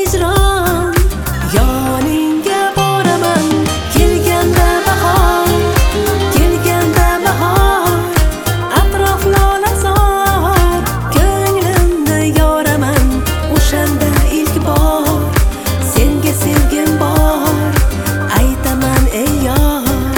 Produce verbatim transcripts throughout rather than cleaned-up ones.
hijron. Yoningga boraman kelganda bahor, kelganda bahor, atrof lolazor. Ko'nglimni yoraman o'shanda ilk bor, senga sevgim bor, aytaman ey yor.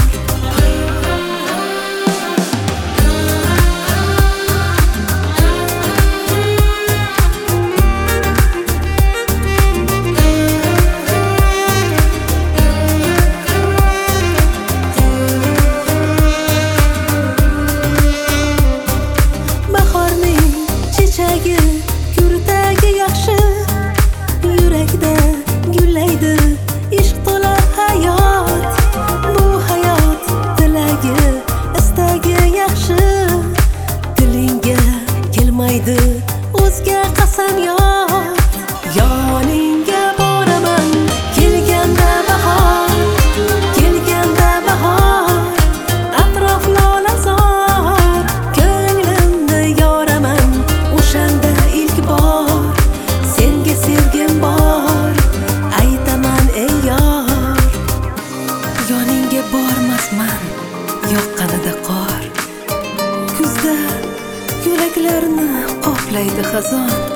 Yurdagi yaxshi, yurakda gullaydi ishq to'la hayot. Bu hayot tilagi, istagi yaxshi, tilingga kelmaydi o'zga qasamyod. Yoningga boraman kelganda bahor, kelganda bahor, atrof lolazor. Ko'nglimni yoraman o'shanda ilk bor, senga sevgim bor, aytaman ey yor. Yoningga bormasman yoqqanida qor, kuzda yo'laklarni qoplaydi xazon.